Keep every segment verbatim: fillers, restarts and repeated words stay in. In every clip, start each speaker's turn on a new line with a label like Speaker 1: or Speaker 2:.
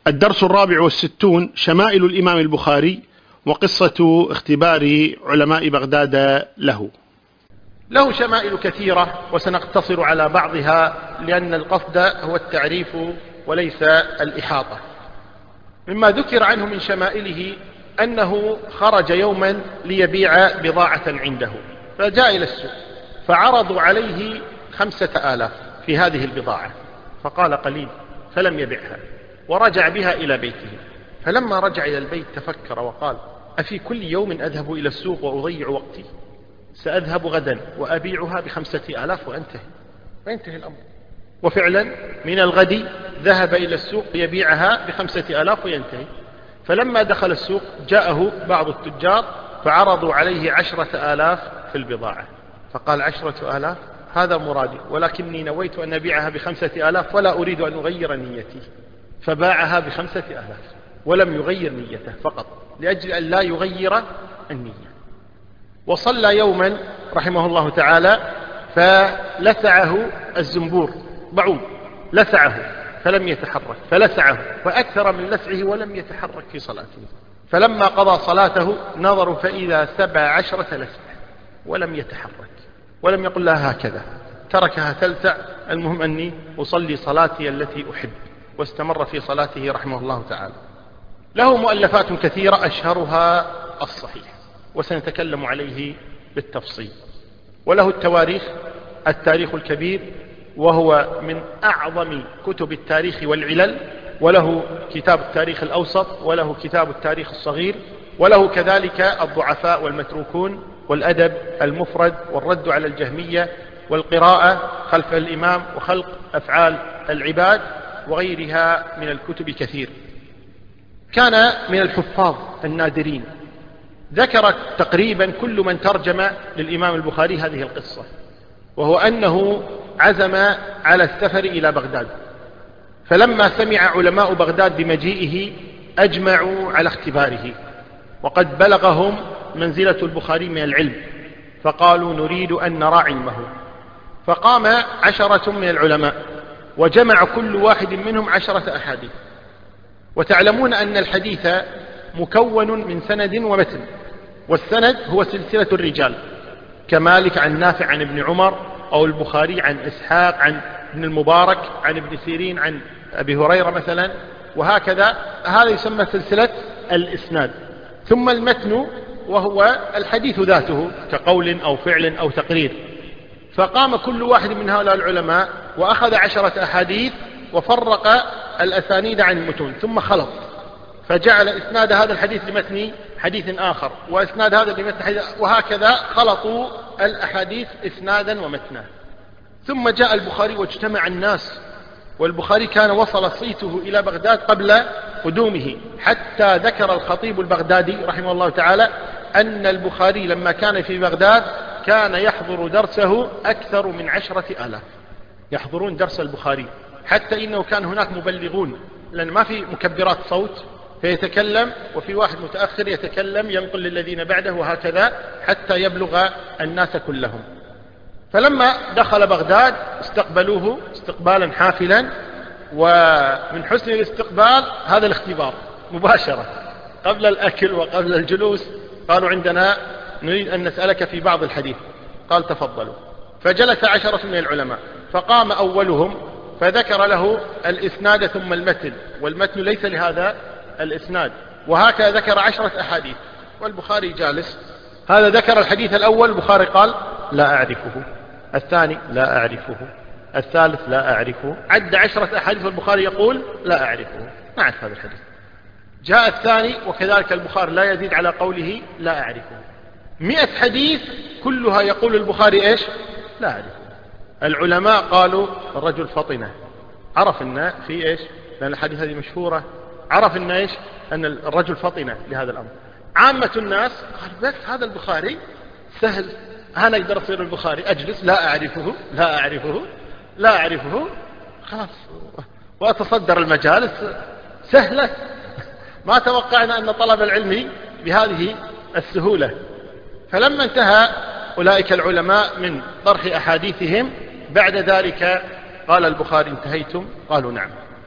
Speaker 1: الدرس الرابع والستون: شمائل الإمام البخاري وقصة اختبار علماء بغداد له.
Speaker 2: له شمائل كثيرة وسنقتصر على بعضها لأن القصد هو التعريف وليس الإحاطة. مما ذكر عنه من شمائله أنه خرج يوما ليبيع بضاعة عنده، فجاء إلى السوق فعرضوا عليه خمسة آلاف في هذه البضاعة، فقال قليل فلم يبعها ورجع بها إلى بيته. فلما رجع إلى البيت تفكر وقال: أفي كل يوم أذهب إلى السوق وأضيع وقتي؟ سأذهب غدا وأبيعها بخمسة آلاف وأنتهي وينتهي الأمر. وفعلا من الغد ذهب إلى السوق ليبيعها بخمسة آلاف وينتهي. فلما دخل السوق جاءه بعض التجار فعرضوا عليه عشرة آلاف في البضاعة، فقال: عشرة آلاف هذا مرادي، ولكني نويت أن أبيعها بخمسة آلاف ولا أريد أن أغير نيتي. فباعها بخمسة آلاف ولم يغير نيته فقط لأجل أن لا يغير النية. وصلى يوما رحمه الله تعالى فلسعه الزنبور، بعوض لسعه فلم يتحرك، فلسعه فأكثر من لسعه ولم يتحرك في صلاته. فلما قضى صلاته نظروا فإذا سبع عشرة لسعة ولم يتحرك ولم يقل لها هكذا، تركها تلسع، المهم أني أصلي صلاتي التي أحب، واستمر في صلاته رحمه الله تعالى. له مؤلفات كثيرة أشهرها الصحيح وسنتكلم عليه بالتفصيل. وله التواريخ، التاريخ الكبير وهو من أعظم كتب التاريخ والعلل، وله كتاب التاريخ الأوسط، وله كتاب التاريخ الصغير، وله كذلك الضعفاء والمتروكون، والأدب المفرد، والرد على الجهمية، والقراءة خلف الإمام، وخلق أفعال العباد، وغيرها من الكتب كثير. كان من الحفاظ النادرين، ذكر تقريبا كل من ترجم للإمام البخاري هذه القصة، وهو أنه عزم على السفر إلى بغداد، فلما سمع علماء بغداد بمجيئه أجمعوا على اختباره، وقد بلغهم منزلة البخاري من العلم، فقالوا: نريد أن نرى علمه. فقام عشرة من العلماء وجمع كل واحد منهم عشرة أحاديث. وتعلمون أن الحديث مكون من سند ومتن، والسند هو سلسلة الرجال، كمالك عن نافع عن ابن عمر، أو البخاري عن إسحاق عن ابن المبارك عن ابن سيرين عن أبي هريرة مثلا، وهكذا. هذا يسمى سلسلة الإسناد. ثم المتن وهو الحديث ذاته كقول أو فعل أو تقرير. فقام كل واحد من هؤلاء العلماء وأخذ عشرة أحاديث وفرق الأسانيد عن المتون ثم خلط، فجعل إسناد هذا الحديث لمتن حديث آخر، وإسناد هذا لمتن حديث، وهكذا خلطوا الأحاديث إسنادا ومتنا. ثم جاء البخاري واجتمع الناس، والبخاري كان وصل صيته إلى بغداد قبل قدومه، حتى ذكر الخطيب البغدادي رحمه الله تعالى أن البخاري لما كان في بغداد كان يحضر درسه أكثر من عشرة آلاف يحضرون درس البخاري، حتى إنه كان هناك مبلغون، لأن ما في مكبرات صوت، فيتكلم وفي واحد متأخر يتكلم ينقل للذين بعده، وهكذا حتى يبلغ الناس كلهم. فلما دخل بغداد استقبلوه استقبالا حافلا، ومن حسن الاستقبال هذا الاختبار مباشرة قبل الأكل وقبل الجلوس. قالوا: عندنا نريد أن نسألك في بعض الحديث. قال: تفضلوا. فجلس عشرة من العلماء، فقام أولهم فذكر له الإسناد ثم المتن، والمتن ليس لهذا الإسناد، وهكذا ذكر عشرة أحاديث، والبخاري جالس. هذا ذكر الحديث الأول، البخاري قال: لا أعرفه. الثاني: لا أعرفه. الثالث: لا أعرفه. عد عشرة أحاديث والبخاري يقول: لا أعرفه، ما أعرف هذا الحديث. جاء الثاني وكذلك البخاري لا يزيد على قوله لا أعرفه. مئة حديث كلها يقول البخاري إيش؟ لا أعرفه. العلماء قالوا: الرجل فطنة، عرف أن في إيش، لأن الحديث هذه مشهورة، عرف أن إيش، أن الرجل فطنة لهذا الأمر. عامة الناس قال: بس هذا البخاري سهل، أنا أقدر أصير البخاري، أجلس لا أعرفه لا أعرفه لا أعرفه خلاص، وأتصدر المجالس سهلة. ما توقعنا أن طلب العلم بهذه السهولة. فلما انتهى أولئك العلماء من طرح أحاديثهم بعد ذلك قال البخاري: انتهيتم؟ قالوا: نعم.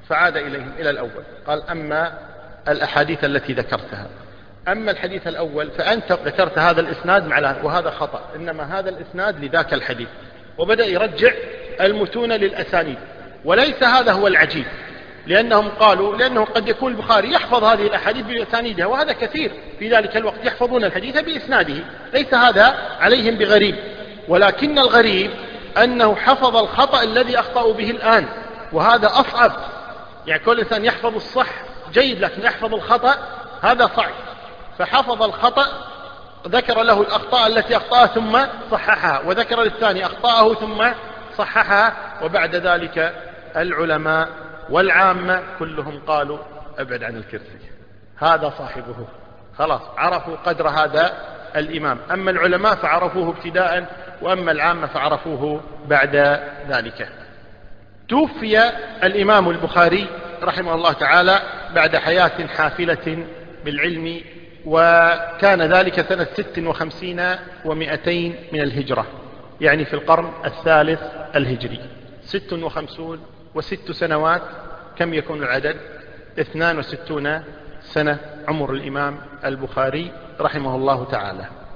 Speaker 2: فعاد إليهم إلى الأول، قال أما الأحاديث التي ذكرتها، أما الحديث الأول فأنت ذكرت هذا الإسناد مع وهذا خطأ، إنما هذا الإسناد لذاك الحديث، وبدأ يرجع المتون للأسانيد. وليس هذا هو العجيب، لأنهم قالوا لأنه قد يكون البخاري يحفظ هذه الأحاديث بأسانيدها، وهذا كثير في ذلك الوقت يحفظون الحديث بإسناده، ليس هذا عليهم بغريب، ولكن الغريب أنه حفظ الخطأ الذي أخطأوا به الآن، وهذا أصعب. يعني كل إنسان يحفظ الصح جيد، لكن يحفظ الخطأ هذا صعب. فحفظ الخطأ، ذكر له الأخطاء التي أخطأها ثم صححها، وذكر للثاني أخطاءه ثم صححها، وبعد ذلك العلماء والعامة كلهم قالوا ابعد عن الكرسي، هذا صاحبه، خلاص عرفوا قدر هذا الإمام. أما العلماء فعرفوه ابتداء، وأما العامة فعرفوه بعد ذلك. توفي الإمام البخاري رحمه الله تعالى بعد حياة حافلة بالعلم، وكان ذلك سنة ست وخمسين ومئتين من الهجرة، يعني في القرن الثالث الهجري. ست وخمسون وست سنوات، كم يكون العدد؟ اثنان وستون سنة عمر الإمام البخاري رحمه الله تعالى.